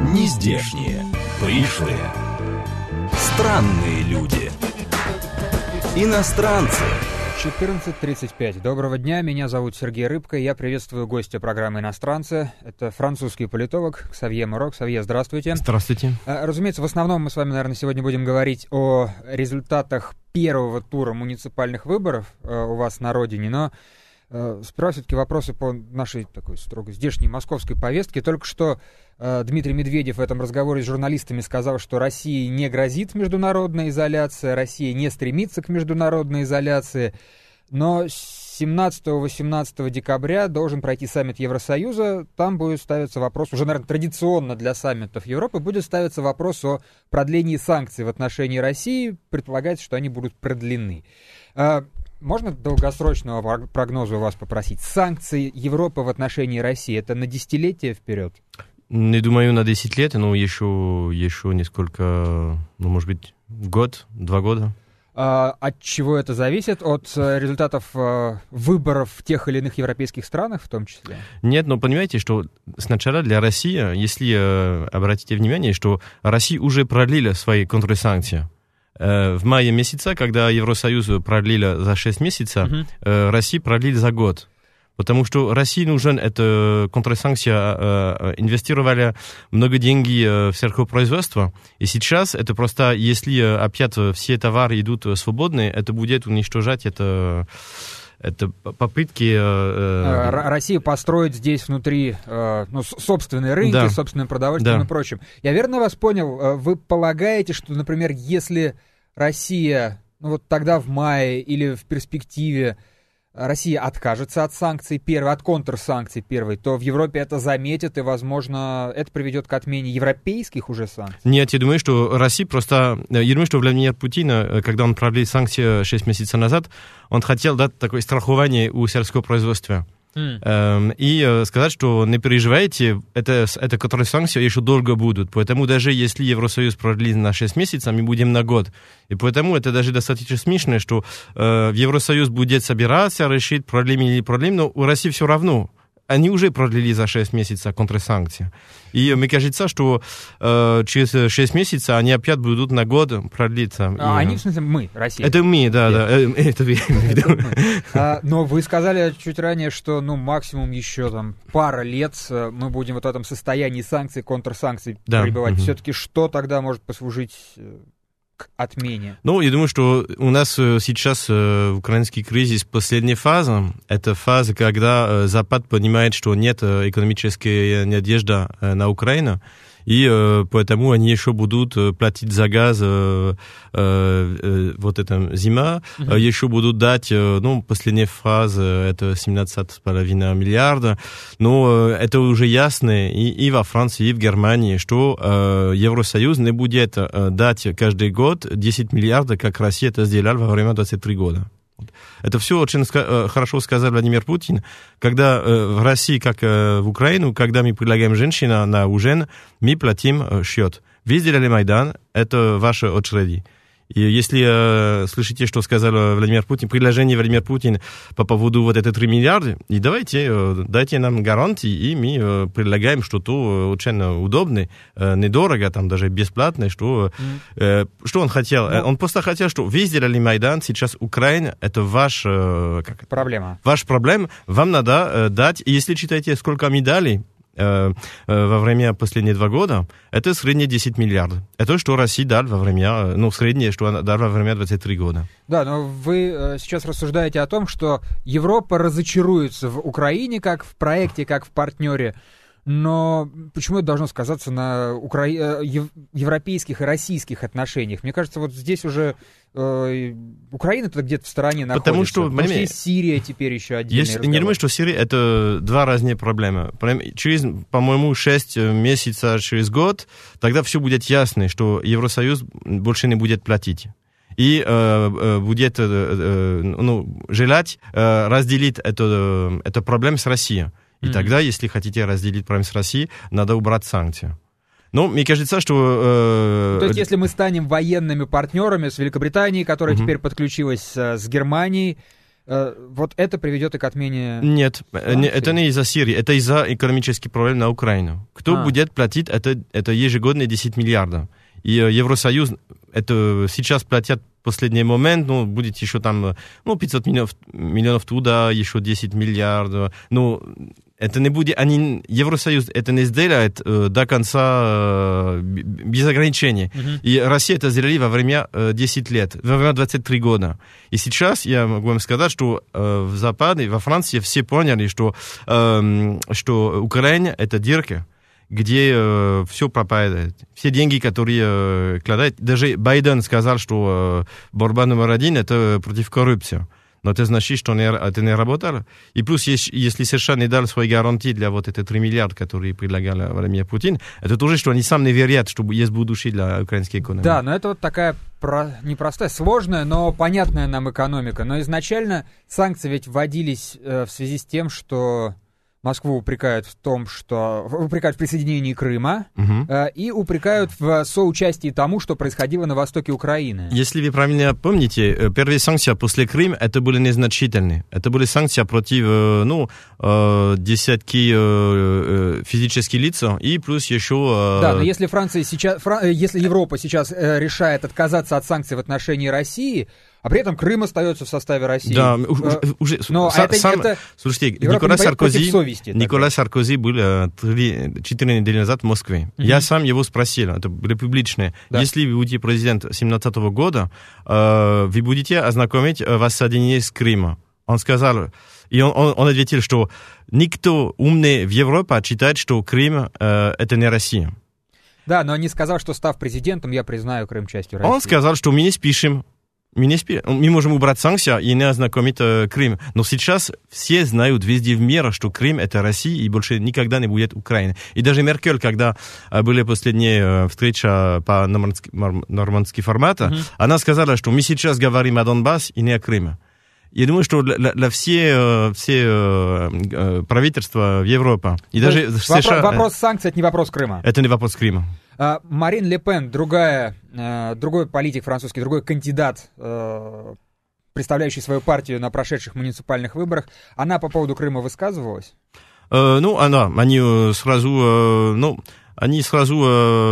Нездешние, пришлые, странные люди, иностранцы. 14:35. Доброго дня, меня зовут Сергей Рыбка, и я приветствую гостя программы «Иностранцы». Это французский политолог Ксавье Моро. Ксавье, здравствуйте. Здравствуйте. Разумеется, в основном мы с вами, наверное, сегодня будем говорить о результатах первого тура муниципальных выборов у вас на родине, но сперва все-таки вопросы по нашей такой строго здешней московской повестке. Только что Дмитрий Медведев в этом разговоре с журналистами сказал, что России не грозит международная изоляция, Россия не стремится к международной изоляции, но 17-18 декабря должен пройти саммит Евросоюза, там будет ставиться вопрос, уже, наверное, традиционно для саммитов Европы, будет ставиться вопрос о продлении санкций в отношении России, предполагается, что они будут продлены. Можно долгосрочного прогноза у вас попросить? Санкции Европы в отношении России, это на десятилетие вперед? Не думаю на 10 лет, но еще несколько, может быть, год, 2 года. От чего это зависит? От результатов выборов в тех или иных европейских странах в том числе? Нет, но понимаете, что сначала для России, если обратите внимание, что Россия уже продлила свои контрсанкции. В мае месяце, когда Евросоюз продлил за 6 месяцев, Россия продлила за год. Потому что России нужен это контрсанкция, инвестировали много денег в сельхозпроизводство, и сейчас это просто, если опять все товары идут свободные, это будет уничтожать это попытки... Россия построить здесь внутри собственные рынки, да, собственным продовольствием и прочим. Я верно вас понял? Вы полагаете, что, например, если Россия, вот тогда в мае или в перспективе Россия откажется от санкций первой, от контрсанкций первой, то в Европе это заметят, и, возможно, это приведет к отмене европейских уже санкций? Нет, я думаю, что Россия просто... Я думаю, что Владимир Путин, когда он продлил санкции 6 месяцев назад, он хотел дать такое страхование у сельского производства. И сказать, что не переживайте, это которые санкции еще долго будут. Поэтому даже если Евросоюз продлит на 6 месяцев, мы будем на год. И поэтому это даже достаточно смешно, что Евросоюз будет собираться, решить проблемы или не проблемы, но у России все равно. Они уже продлили за 6 месяцев контрсанкции. И мне кажется, что через 6 месяцев они опять будут на год продлиться. Они, в смысле, мы, Россия? Это мы, да. Это вы. Но вы сказали чуть ранее, что максимум еще пара лет мы будем вот в этом состоянии санкций, контрсанкций пребывать. Все-таки что тогда может послужить к отмене? Я думаю, что у нас сейчас украинский кризис последняя фаза. Это фаза, когда Запад понимает, что нет экономической надежды на Украину, и поэтому они еще будут платить за газ вот эта зима, еще будут дать, последняя фаза, это 17,5 миллиарда, но это уже ясно и во Франции, и в Германии, что Евросоюз не будет дать каждый год 10 миллиардов, как Россия это сделала во время 23 года. Это все очень хорошо сказал Владимир Путин, когда в России, как в Украину, когда мы предлагаем женщинам на ужин, мы платим счет. Вы сделали Майдан, это ваши очереди. И если слышите, что сказал Владимир Путин, предложение Владимир Путин по поводу вот этих 3 миллиарда, и дайте нам гарантии, и мы предлагаем что-то очень удобное, недорого, даже бесплатное, что он хотел? Он просто хотел, что вы сделали Майдан, сейчас Украина, это проблема. Ваш проблема, вам надо дать, и если читаете, сколько мы дали, во время последних 2 года, это среднее 10 миллиардов. Это что Россия дала во время, среднее, что она дала во время 23 года. Да, но вы сейчас рассуждаете о том, что Европа разочаруется в Украине как в проекте, как в партнере. Но почему это должно сказаться на европейских и российских отношениях? Мне кажется, вот здесь уже Украина-то где-то в стороне находится. Потому что есть Сирия теперь еще отдельный разговор. Не думаю, что Сирия — это 2 разные проблемы. Через, по-моему, 6 месяцев, через год, тогда все будет ясно, что Евросоюз больше не будет платить. И будет желать разделить эту проблему с Россией. И тогда, если хотите разделить проблему с Россией, надо убрать санкции. Мне кажется, что... То есть, если мы станем военными партнерами с Великобританией, которая теперь подключилась с Германией, вот это приведет и к отмене... Нет, это не из-за Сирии, это из-за экономических проблем на Украину. Кто будет платить, это ежегодно 10 миллиардов. И Евросоюз это сейчас платят в последний момент, ну, будет еще там 500 миллионов туда, еще 10 миллиардов. Но это не будет, Евросоюз это не сделает до конца без ограничений. И Россия это сделали во время 10 лет, во время 23 года. И сейчас я могу вам сказать, что в Западе, во Франции все поняли, что Украина это дырка, где все пропадает. Все деньги, которые кладают. Даже Байден сказал, что борьба номер 1 это против коррупции. Но это значит, что это не работало. И плюс, если США не дали свои гарантии для вот эти 3 миллиарда, которые предлагал Владимир Путин, это тоже, что они сами не верят, что есть будущее для украинской экономики. Да, но это вот такая непростая, сложная, но понятная нам экономика. Но изначально санкции ведь вводились в связи с тем, что Москву упрекают в присоединении Крыма и упрекают в соучастии тому, что происходило на востоке Украины. Если вы правильно помните, первые санкции после Крыма это были незначительные. Это были санкции против десятки физических лиц и плюс еще... Да, но если если Европа сейчас решает отказаться от санкций в отношении России, а при этом Крым остается в составе России. Да, уже... Слушайте, Николай Саркози был 4 недели назад в Москве. Я сам его спросил, это были публичные. Да. Если вы будете президент 2017 года, вы будете ознакомить воссоединение с Крымом. Он сказал, и он ответил, что никто умный в Европе считает, что Крым это не Россия. Да, но он не сказал, что став президентом, я признаю Крым частью России. Он сказал, что мы не спешим. Мы можем убрать санкции и не ознакомить Крым. Но сейчас все знают везде в мире, что Крым это Россия и больше никогда не будет Украина. И даже Меркель, когда были последние встречи по нормандский формат, она сказала, что мы сейчас говорим о Донбассе и не о Крыме. Я думаю, что для все правительства в Европе и даже в США... Вопрос санкций — это не вопрос Крыма. Это не вопрос Крыма. Марин Ле Пен, другой политик французский, другой кандидат, представляющий свою партию на прошедших муниципальных выборах, она по поводу Крыма высказывалась? Они сразу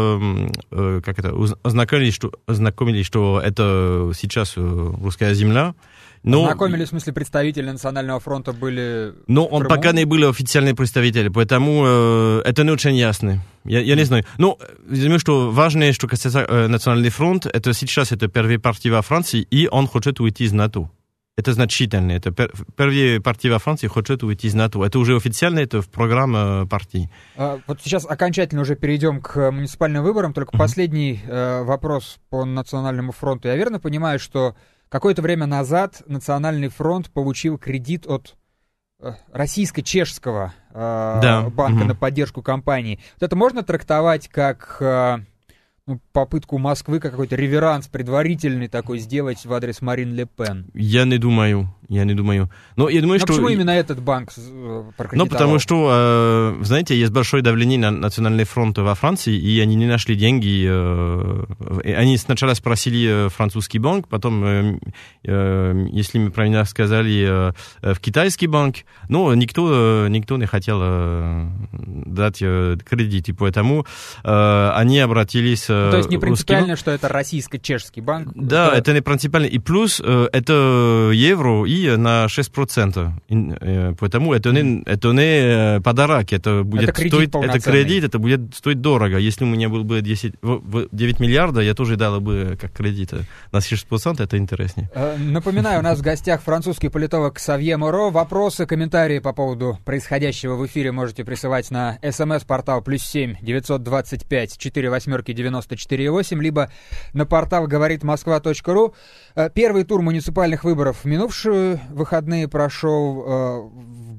ознакомились, что это сейчас русская земля. Ознакомились, в смысле, представители Национального фронта были... Но он пока не был официальный представитель, поэтому это не очень ясно. Я не знаю. Но я думаю, что важное, что касается Национальный фронт, это сейчас это первая партия во Франции, и он хочет уйти из НАТО. Это значительно. Это первая партия во Франции хочет уйти из НАТО. Это уже официально, это в программе партии. Вот сейчас окончательно уже перейдем к муниципальным выборам. Только последний вопрос по Национальному фронту. Я верно понимаю, что какое-то время назад Национальный фронт получил кредит от российско-чешского банка на поддержку кампании. Вот это можно трактовать как попытку Москвы, как какой-то реверанс предварительный такой сделать в адрес Марин Ле Пен? Я не думаю. Но я думаю, что... почему именно этот банк прокредитовал? Потому что, знаете, есть большое давление на Национальный фронт во Франции, и они не нашли деньги. Они сначала спросили французский банк, потом, если мы правильно сказали, в китайский банк, но никто не хотел дать кредит, и поэтому они обратились... то есть не принципиально, что это российско-чешский банк? Да, это не принципиально. И плюс это евро и на 6%. Поэтому это не подарок, это будет стоить... Это кредит, это будет стоить дорого. Если у меня был бы 9 миллиардов, я тоже дал бы как кредит. На 6% это интереснее. Напоминаю, у нас в гостях французский политолог Ксавье Моро. Вопросы, комментарии по поводу происходящего в эфире можете присылать на СМС-портал +7 925 48 94,8, либо на портал говоритмосква.ру. Первый тур муниципальных выборов в минувшие выходные прошел.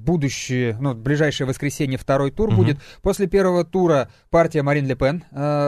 В ближайшее воскресенье второй тур будет. После первого тура партия Марин Ле Пен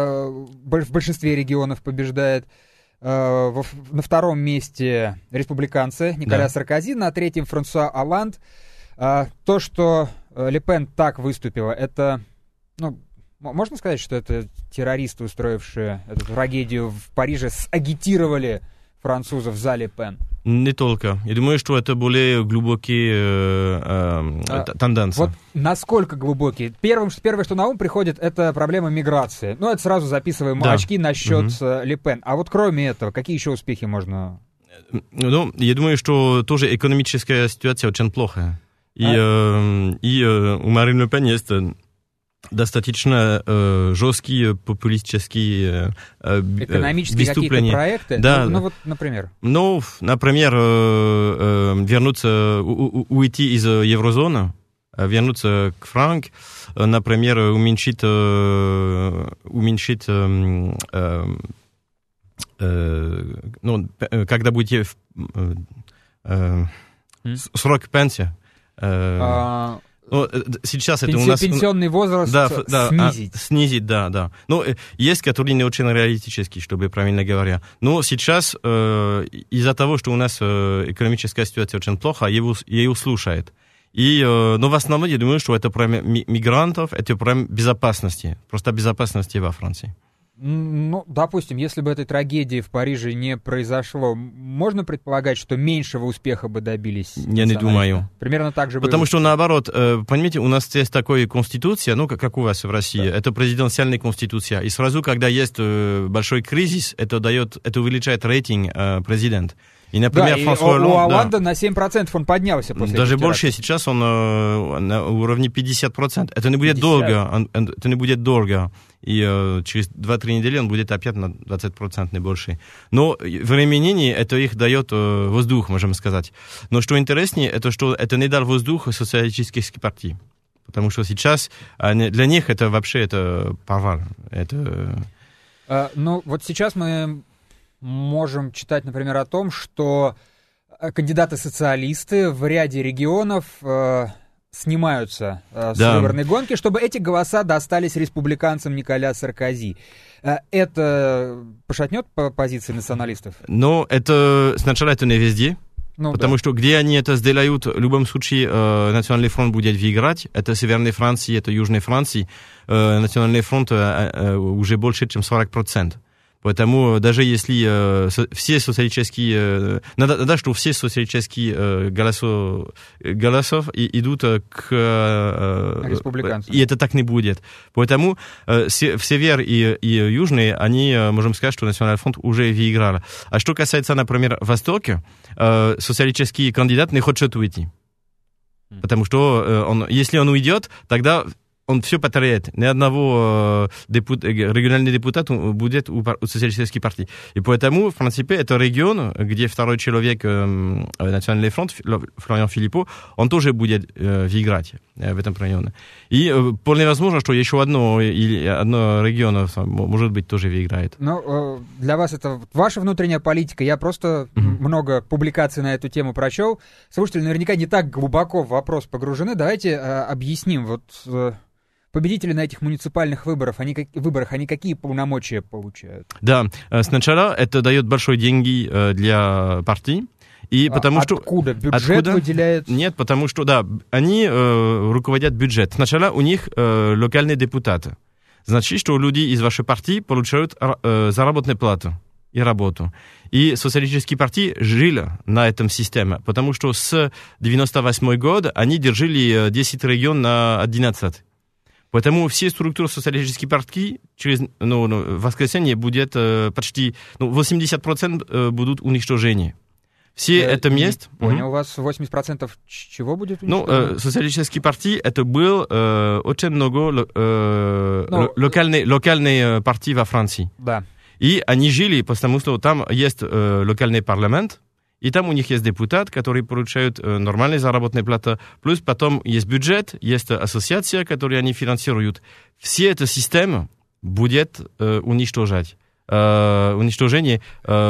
в большинстве регионов побеждает. На втором месте республиканцы Николя Саркози, на третьем Франсуа Олланд. То, что Ле Пен так выступила, это... можно сказать, что это террористы, устроившие эту трагедию в Париже, сагитировали французов за Ле Пен? Не только. Я думаю, что это более глубокие тенденции. Вот насколько глубокие? Первое, что на ум приходит, это проблема миграции. Ну, это сразу записываем очки на счет Ле Пен. А вот кроме этого, какие еще успехи можно... Ну, я думаю, что тоже экономическая ситуация очень плохая. И у Марин Ле Пен есть достаточно жесткие популистические экономические выступления. Какие-то проекты? Да. Ну, вот, например? Ну, например, вернуться, уйти из еврозоны, вернуться к франку, например, уменьшить ну, когда будет срок пенсии. Ну, сейчас это у нас... Пенсионный возраст снизить. Снизить, да. Ну, есть, которые не очень реалистические, чтобы правильно говоря. Но сейчас из-за того, что у нас экономическая ситуация очень плохо, его слушают. Но в основном, я думаю, что это проблема мигрантов, это проблема безопасности, просто безопасности во Франции. Ну, допустим, если бы этой трагедии в Париже не произошло, можно предполагать, что меньшего успеха бы добились? Я не думаю. Примерно так же. Потому что, наоборот, понимаете, у нас есть такая конституция, ну, как у вас в России, да. Это президенциальная конституция. И сразу, когда есть большой кризис, это увеличивает рейтинг президента. И, например, да, Франсуа Олланд, у Оланда на 7% он поднялся после даже больше, сейчас он на уровне 50%. Это не будет 50. Долго. Это не будет долго. И через 2-3 недели он будет опять на 20% не больше. Но времени это их дает воздух, можем сказать. Но что интереснее, это что это не дал воздух социалистических партий. Потому что сейчас для них это вообще это провал. Ну, вот сейчас мы можем читать, например, о том, что кандидаты-социалисты в ряде регионов снимаются с выборной гонки, чтобы эти голоса достались республиканцам Николя Саркози. Это пошатнет позиции националистов? Ну, сначала это не везде. Потому что где они это сделают, в любом случае Национальный фронт будет выиграть. Это Северной Франции, это Южной Франции. Национальный фронт уже больше, чем 40%. Поэтому даже если все социалистические... Надо, что все социалистические голосов идут к... республиканцам. И это так не будет. Поэтому в север и южный, они, можем сказать, что Национальный фронт уже выиграл. А что касается, например, Востока, социалистический кандидат не хочет уйти. Потому что если он уйдет, тогда... он все потеряет. Ни одного регионального депутата будет у социалистической партии. И поэтому, в принципе, это регион, где второй человек Национальный фронт, Флориан Филиппо, он тоже будет выиграть в этом районе. И вполне возможно, что еще одно регион, может быть, тоже выиграет. Ну, для вас это ваша внутренняя политика. Я просто много публикаций на эту тему прочел. Слушатели наверняка не так глубоко в вопрос погружены. Давайте объясним. Вот победители на этих муниципальных выборах, они какие полномочия получают? Да, сначала это дает большие деньги для партий. И потому откуда? Бюджет выделяет? Нет, потому что, да, они руководят бюджет. Сначала у них локальные депутаты. Значит, что люди из вашей партии получают заработную плату и работу. И социалистические партии жили на этом системе, потому что с 1998 года они держали 10 регионов на 11. Поэтому все структуры социалистических партий через воскресенье будет почти 80% будут уничтожены. Все это мест... Понял, у вас 80% чего будет уничтожено? Социалистические партии, это был очень много локальные партии во Франции. Да. И они жили, потому что там есть локальный парламент, и там у них есть депутат, который получают нормальные заработные платы. Плюс потом есть бюджет, есть ассоциация, которую они финансируют. Все эта система будет уничтожение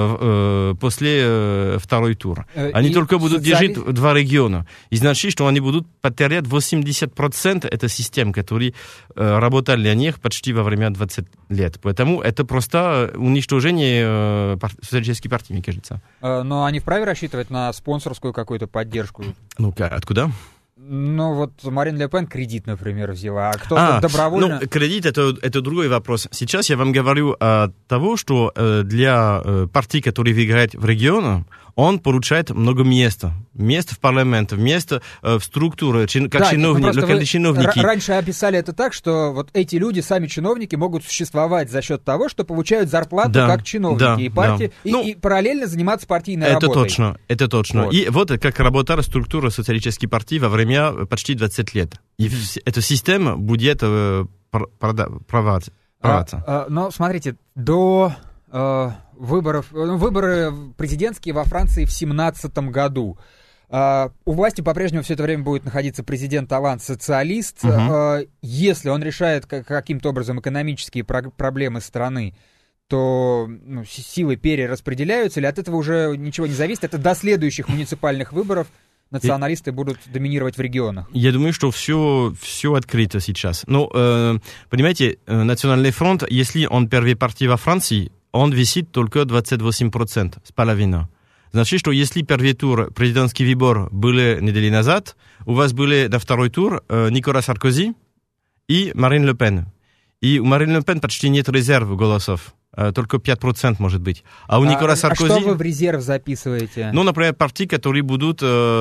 после второй тура. Они только будут держать два региона. И значит, что они будут потерять 80% этой системы, которые работали на них почти во время 20 лет. Поэтому это просто уничтожение социалистической партии, мне кажется. Но они вправе рассчитывать на спонсорскую какую-то поддержку? Ну-ка, откуда? Ну, вот Марин Ле Пен кредит, например, взяла, а кто-то добровольно... Ну, кредит это другой вопрос. Сейчас я вам говорю о того, что для партий, которые выиграют в регионах, он получает много места. Место в парламенте, место в структуре, как чиновники, локальные чиновники. Раньше описали это так, что вот эти люди, сами чиновники, могут существовать за счет того, что получают зарплату как чиновники и партии, и параллельно заниматься партийной работой. Это точно. Вот. И вот как работала структура социалистической партии во время почти 20 лет. И эта система будет проводиться. Но смотрите, до... Выборы президентские во Франции в 2017 году. У власти по-прежнему все это время будет находиться президент Олланд, социалист. Если он решает каким-то образом экономические проблемы страны, то силы перераспределяются, или от этого уже ничего не зависит? Это до следующих муниципальных выборов националисты будут доминировать в регионах? Я думаю, что все открыто сейчас. Но, понимаете, Национальный фронт, если он первая партия во Франции, он висит только 28%, с половиной. Значит, что если первый тур президентский выбор были недели назад, у вас были на второй тур Никола Саркози и Марин Ле Пен. И у Марин Ле Пен почти нет резерв голосов. Только 5% может быть. А у Никола Саркози... А что вы в резерв записываете? Ну, например, партии, которые будут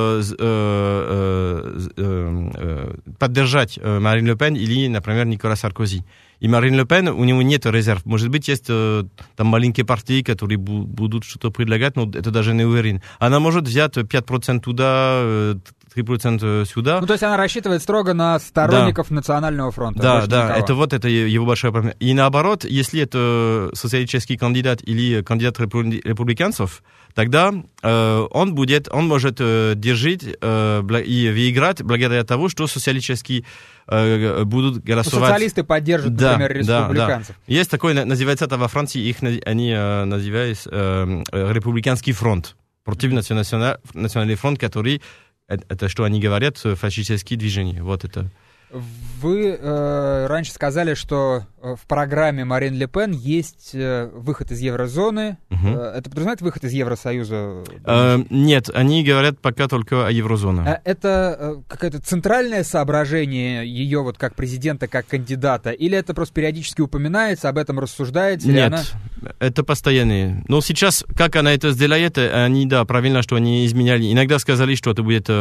поддержать Марин Ле Пен или, например, Никола Саркози. И Марин Ле Пен, у него нет резерв. Может быть, есть там маленькие партии, которые будут что-то предлагать, но это даже не уверен. Она может взять 5% туда, 3% сюда. Ну, то есть она рассчитывает строго на сторонников Национального фронта. Да, это его большая проблема. И наоборот, если это социалистический кандидат или кандидат республиканцев, тогда он может держать и выиграть благодаря тому, что социалистические будут голосовать. Социалисты поддержат, например, республиканцев. Да. Есть такой, называется это во Франции, они называют республиканский фронт. Против национальный фронт, который, это что они говорят, фашистские движения. Вот это. Вы раньше сказали, что в программе Марин Ле Пен есть выход из еврозоны. Это подразумевает выход из Евросоюза? Нет, они говорят пока только о еврозоне. Это какое-то центральное соображение ее вот как президента, как кандидата? Или это просто периодически упоминается, об этом рассуждается? Нет, это постоянное. Но сейчас, как она это сделает, они, правильно, что они изменяли. Иногда сказали, что это будет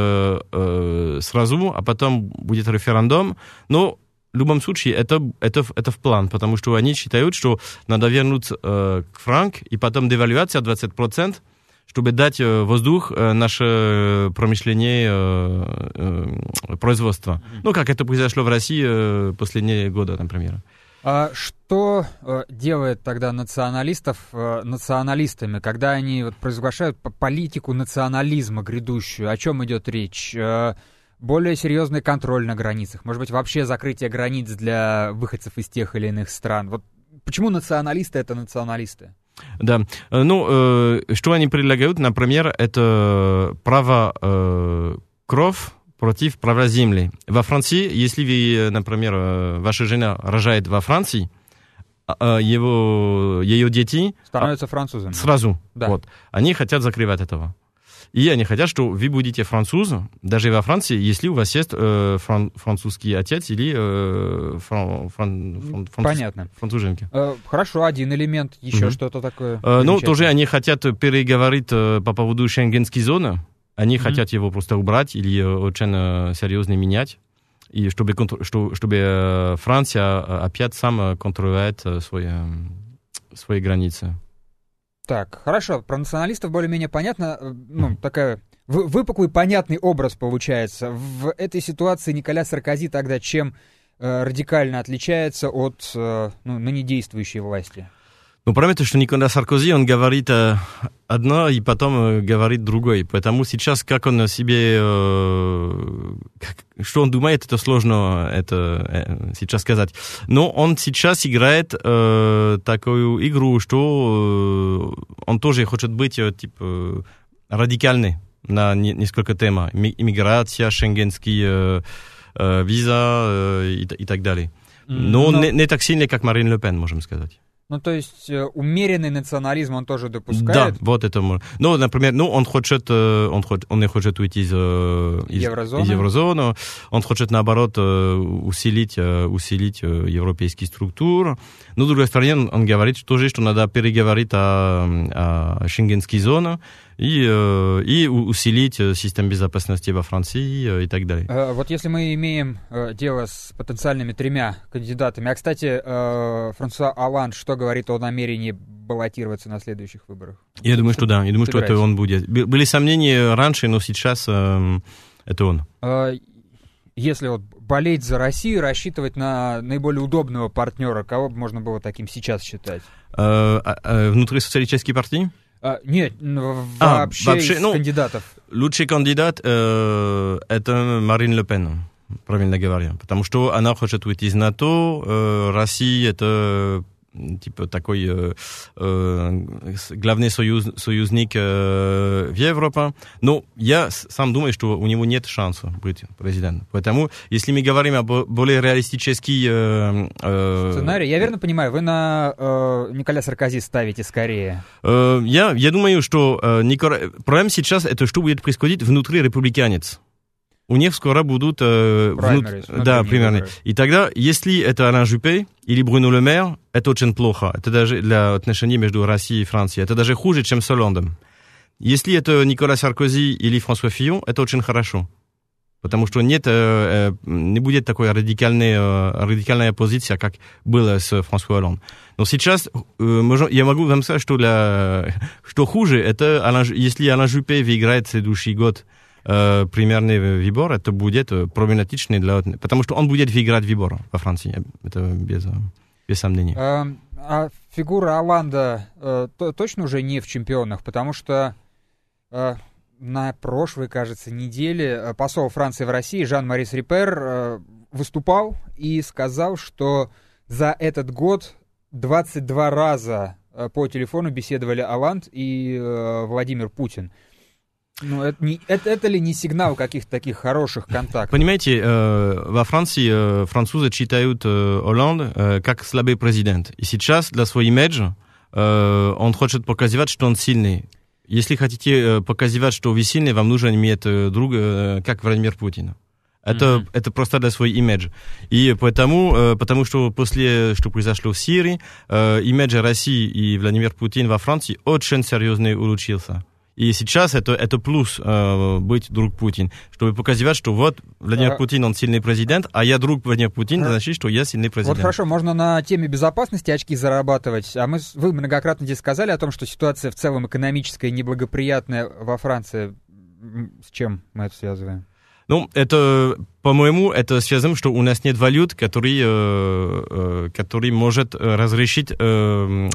сразу, а потом будет референдум. Но в любом случае это в план, потому что они считают, что надо вернуться к франку и потом девальвация 20%, чтобы дать воздух наше промышление производства. Ну, как это произошло в России последние годы, например. А что делает тогда националистов националистами, когда они провозглашают политику национализма грядущую? О чем идет речь? Более серьезный контроль на границах, может быть, вообще закрытие границ для выходцев из тех или иных стран. Вот почему националисты — это националисты? Да, что они предлагают, например, это право кров против права земли. Во Франции, если вы, например, ваша жена рожает во Франции, ее дети становятся французами. Сразу. Да. Вот. Они хотят закрывать этого. И они хотят, что вы будете французом, даже во Франции, если у вас есть французский отец или француженка. Хорошо, один элемент, еще что-то такое. Ну, тоже они хотят переговорить по поводу шенгенской зоны. Они хотят его просто убрать или очень серьезно менять. И чтобы Франция опять сама контролирует свои границы. Так, хорошо, про националистов более-менее понятно, такая выпуклый понятный образ получается. В этой ситуации Николя Саркози тогда чем радикально отличается от ныне действующей власти? Ну, проблема, что Никола Саркози, он говорит одно и потом говорит другое. Поэтому сейчас, как он себе... что он думает, это сложно сейчас сказать. Но он сейчас играет такую игру, что он тоже хочет быть радикальный на несколько тем. Иммиграция, шенгенские виза и так далее. Но не так сильно, как Марин Ле Пен, можем сказать. Ну, то есть умеренный национализм он тоже допускает? Да, вот это можно. Ну, например, он не хочет уйти из еврозоны, он хочет, наоборот, усилить европейские структуры. Но, с другой стороны, он говорит тоже, что надо переговорить о шенгенской зоне и усилить систему безопасности во Франции и так далее. Вот если мы имеем дело с потенциальными 3 кандидатами, а, кстати, Франсуа Олланд что говорит о намерении баллотироваться на следующих выборах? Я думаю, что да, я думаю, что это он будет. Были сомнения раньше, но сейчас это он. Если вот болеть за Россию, рассчитывать на наиболее удобного партнера, кого бы можно было таким сейчас считать? Внутри социалистической партии? Нет, вообще из кандидатов. Лучший кандидат это Марин Ле Пен, правильно говоря. Потому что она хочет уйти из НАТО, Россия это типа такой главный союзник в Европе. Но я сам думаю, что у него нет шанса быть президентом. Поэтому, если мы говорим об более реалистический сценарий, я верно понимаю, вы на Николя Саркози ставите скорее? Я думаю, что проблема сейчас это что будет происходить внутри республиканец. У них скоро будут примерно. И тогда, если это Алан Жюпе или Бруно Ле Мэр, это очень плохо. Это даже для отношений между Россией и Францией. Это даже хуже, чем с Олландом. Если это Никола Саркози или Франсуа Фион, это очень хорошо. Потому что не будет такой радикальная позиция, как было с Франсуа Олландом. Но сейчас я могу вам сказать, что хуже, это если Алан Жюпе выиграет следующий год примерный выбор, это будет проблематично потому что он будет выиграть выбор во Франции, это без сомнений. А фигура Олланда точно уже не в чемпионах, потому что на прошлой, кажется, неделе посол Франции в России Жан-Марис Рипер выступал и сказал, что за этот год 22 раза по телефону беседовали Олланд и Владимир Путин. Ну, это ли не сигнал каких-то таких хороших контактов? Понимаете, во Франции французы считают Олланд как слабый президент. И сейчас для своего имиджа он хочет показывать, что он сильный. Если хотите показывать, что вы сильный, вам нужно иметь друга, как Владимир Путин. Это просто для своего имиджа. И потому что после, что произошло в Сирии, имидж России и Владимир Путин во Франции очень серьезно улучшился. И сейчас это плюс быть друг Путин, чтобы показывать, что вот Владимир Путин, он сильный президент, а я друг Владимир Путин, значит, что я сильный президент. Вот хорошо, можно на теме безопасности очки зарабатывать, а вы многократно здесь сказали о том, что ситуация в целом экономическая неблагоприятная во Франции. С чем мы это связываем? Ну, это, по-моему, это связано, что у нас нет валют, который может разрешить... мы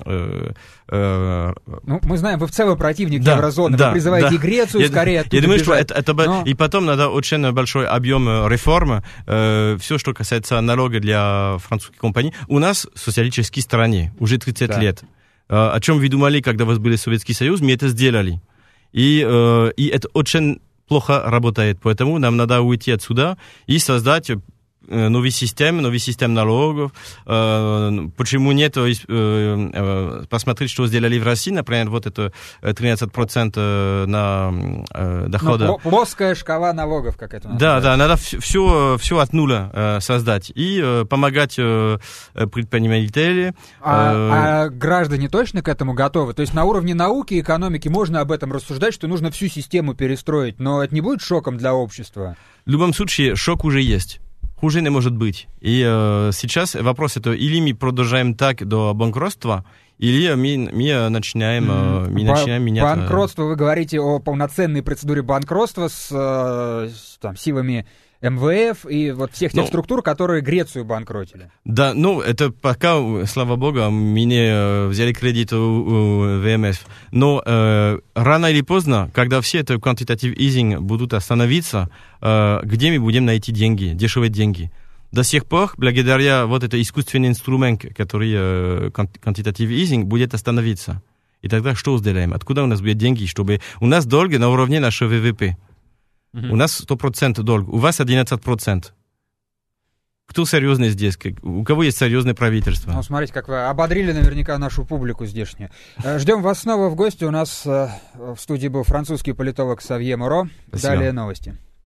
знаем, вы в целом противник еврозоны, вы призываете Грецию скорее оттуда Я думаю, бежать. Что и потом надо очень большой объем реформ, все, что касается налога для французских компаний. У нас в социалистической стране уже 30 лет. О чем вы думали, когда у вас был Советский Союз, мы это сделали. И это очень... плохо работает, поэтому нам надо уйти отсюда и создать новый систем налогов. Почему нет посмотреть, что сделали в России, например, вот это 13% на доходы. Плоская шкала налогов, как это называется. Да, надо все от нуля создать и помогать предпринимателям. А граждане точно к этому готовы? То есть на уровне науки и экономики можно об этом рассуждать, что нужно всю систему перестроить, но это не будет шоком для общества? В любом случае, шок уже есть. Хуже не может быть. И сейчас вопрос это, или мы продолжаем так до банкротства, или мы начинаем менять... Банкротство, вы говорите о полноценной процедуре банкротства с силами МВФ и вот всех тех структур, которые Грецию банкротили. Да, это пока, слава богу, мы не взяли кредит у ВМФ. Но рано или поздно, когда все это quantitative easing будут остановиться, где мы будем найти деньги, дешевые деньги? До сих пор, благодаря вот это искусственный инструмент, который quantitative easing, будет остановиться. И тогда что сделаем? Откуда у нас будут деньги, чтобы... У нас долг на уровне нашего ВВП. У нас 100% долг, у вас 11%. Кто серьезный здесь? У кого есть серьезное правительство? Ну, смотрите, как вы ободрили наверняка нашу публику здешнюю. Ждем вас снова в гости. У нас в студии был французский политолог Савье Моро. Спасибо. Далее новости.